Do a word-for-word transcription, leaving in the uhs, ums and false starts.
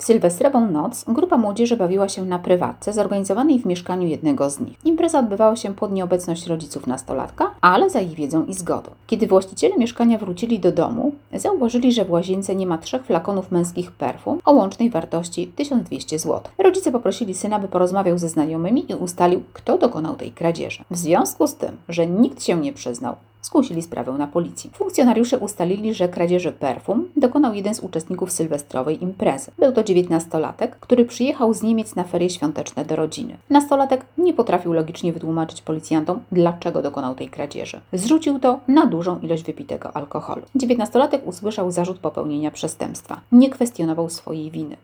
W sylwestrową noc grupa młodzieży bawiła się na prywatce zorganizowanej w mieszkaniu jednego z nich. Impreza odbywała się pod nieobecność rodziców nastolatka, ale za ich wiedzą i zgodą. Kiedy właściciele mieszkania wrócili do domu, zauważyli, że w łazience nie ma trzech flakonów męskich perfum o łącznej wartości tysiąc dwieście złotych. Rodzice poprosili syna, by porozmawiał ze znajomymi i ustalił, kto dokonał tej kradzieży. W związku z tym, że nikt się nie przyznał, zgłosili sprawę na policję. Funkcjonariusze ustalili, że kradzieży perfum dokonał jeden z uczestników sylwestrowej imprezy. Był to dziewiętnastolatek, który przyjechał z Niemiec na ferie świąteczne do rodziny. Nastolatek nie potrafił logicznie wytłumaczyć policjantom, dlaczego dokonał tej kradzieży. Zrzucił to na dużą ilość wypitego alkoholu. dziewiętnastolatek usłyszał zarzut popełnienia przestępstwa. Nie kwestionował swojej winy.